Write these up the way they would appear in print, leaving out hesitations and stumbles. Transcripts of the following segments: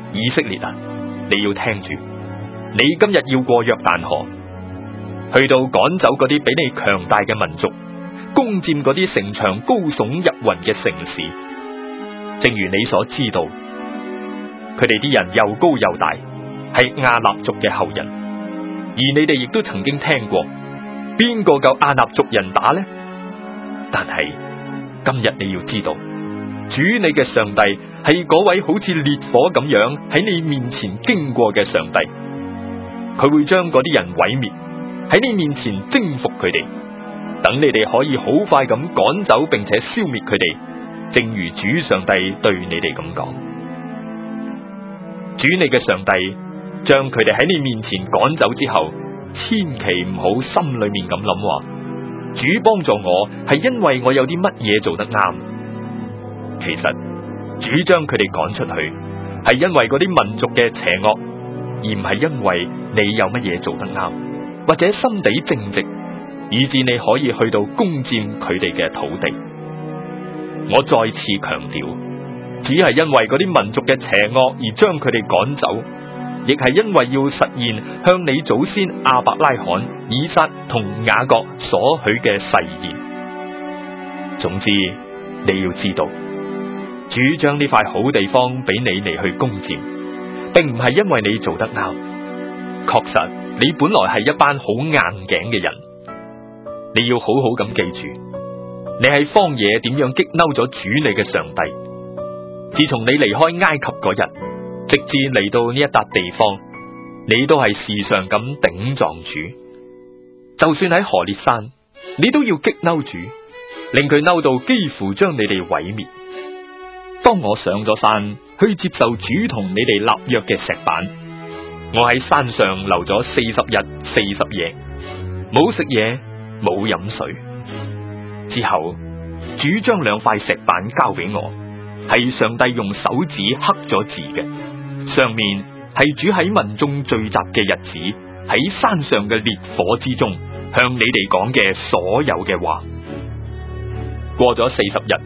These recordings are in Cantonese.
以色列啊，你要聽住，你今日要過約旦河，去到趕走嗰啲比你強大嘅民族，攻佔嗰啲城牆高聳入雲嘅城市。正如你所知道，佢哋啲人又高又大，係亞納族嘅後人。而你哋亦都曾經聽過，邊個夠亞納族人打呢？但係今日你要知道，主你嘅上帝係嗰位好似烈火咁樣喺你面前經過嘅上帝，佢會將嗰啲人毀滅，喺你面前征服佢哋，等你哋可以好快咁趕走並且消滅佢哋，正如主上帝對你哋咁講。主你嘅上帝將佢哋喺你面前趕走之後，千祈唔好心裏面咁諗話，主幫助我係因為我有啲乜嘢做得啱。其實主將佢哋趕出去，係因為嗰啲民族嘅邪惡，而唔係因為你有乜嘢做得啱，或者心地正直，以致你可以去到攻佔佢哋嘅土地。我再次強調，只係因為嗰啲民族嘅邪惡而將佢哋趕走，亦係因為要實現向你祖先亞伯拉罕、以撒同雅各所許嘅誓言。總之，你要知道，主將呢塊好地方俾你嚟去攻佔，並唔係因為你做得啱。確實，你本來係一班好硬頸嘅人。你要好好咁記住，你喺荒野點樣激嬲咗主你嘅上帝。自從你離開埃及嗰日，直至嚟到呢一笪地方，你都係時常咁頂撞主。就算喺何烈山，你都要激嬲主，令佢嬲到幾乎將你哋毀滅。當我上咗山去接受主同你哋立約嘅石板，我喺山上留咗40日40夜，冇食嘢，冇飲水。之後主將2塊石板交俾我，係上帝用手指刻咗字嘅，上面係主喺民眾聚集嘅日子，喺山上嘅烈火之中向你哋講嘅所有嘅話。過咗40日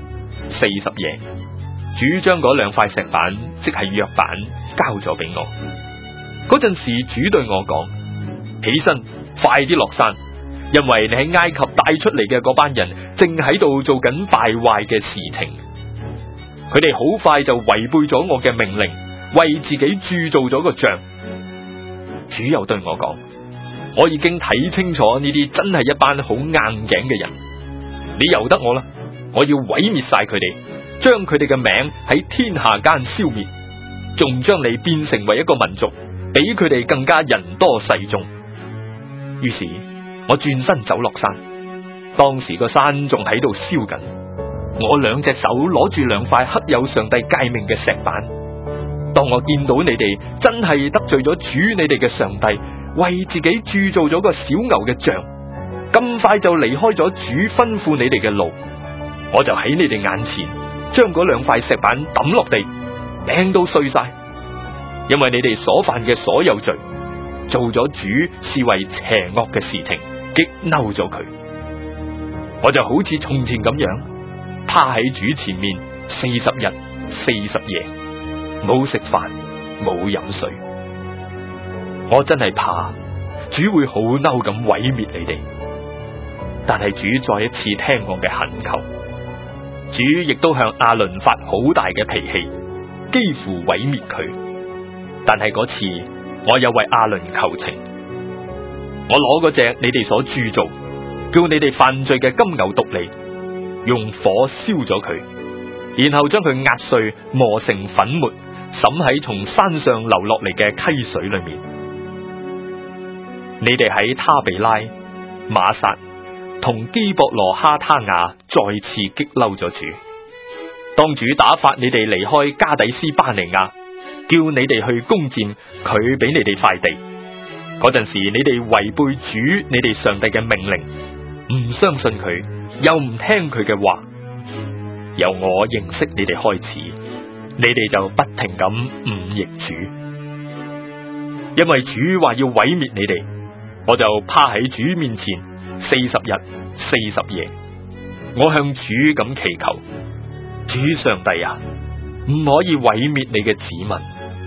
40夜，主將嗰2塊石板，即係約版，交咗俾我。嗰陣時主對我講：起身，快啲落山，因為你喺埃及帶出嚟嘅嗰班人正喺度做緊敗壞嘅事情。佢哋好快就違背咗我嘅命令，為自己鑄造咗個像。主又對我講：我已經睇清楚呢啲真係一班好硬頸嘅人，你由得我啦，我要毀滅晒佢哋，將佢哋嘅名喺天下間消滅，仲將你變成為一個民族，比佢哋更加人多勢眾。於是我轉身走落山，當時個山仲喺度燒緊，我2隻手攞住2塊刻有上帝誡命嘅石板。當我見到你哋真係得罪咗主你哋嘅上帝，為自己鑄造咗個小牛嘅像，咁快就離開咗主吩咐你哋嘅路，我就喺你哋眼前將嗰2塊石板抌落地，掟到碎晒。因為你哋所犯嘅所有罪，做咗主視為邪惡嘅事情，激嬲咗佢。我就好似從前咁樣，趴喺主前面40日40夜，冇食飯，冇飲水。我真係怕主會好嬲咁毀滅你哋，但係主再一次聽我嘅懇求，主亦都向亞倫發好大嘅脾氣，幾乎毀滅佢。但係嗰次我又為亞倫求情，我攞嗰隻你哋所鑄造叫你哋犯罪嘅金牛犢嚟，用火燒咗佢，然後將佢壓碎磨成粉末，灑喺從山上流落嚟嘅溪水裏面。你哋喺他比拉、馬撒同基博羅哈他亞再次激嬲咗主。當主打發你哋離開加底斯巴尼亞，叫你哋去攻佔佢俾你哋塊地嗰陣時，你哋違背主你哋上帝嘅命令，唔相信佢，又唔聽佢嘅話。由我認識你哋開始，你哋就不停咁忤逆主，因為主話要毀滅你哋，我就趴喺主面前40日40夜，我向主咁祈求：主上帝啊，唔可以毀滅你嘅子民，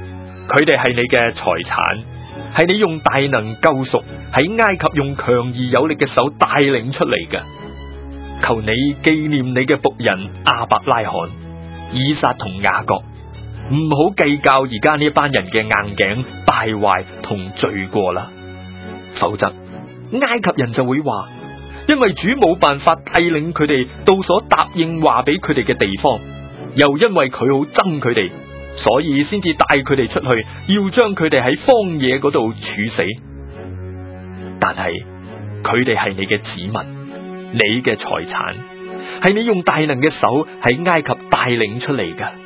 佢哋係你嘅財產，係你用大能救贖，喺埃及用強而有力嘅手帶領出嚟嘅。求你紀念你嘅僕人亞伯拉罕、以撒同雅各，唔好計較而家呢一班人嘅硬頸、敗壞同罪過啦。否則埃及人就會話，因為主冇辦法帶領佢哋到所答應話俾佢哋嘅地方，又因為佢好憎佢哋，所以先至帶佢哋出去，要將佢哋喺荒野嗰度處死。但係佢哋係你嘅子民，你嘅財產，係你用大能嘅手喺埃及帶領出嚟㗎。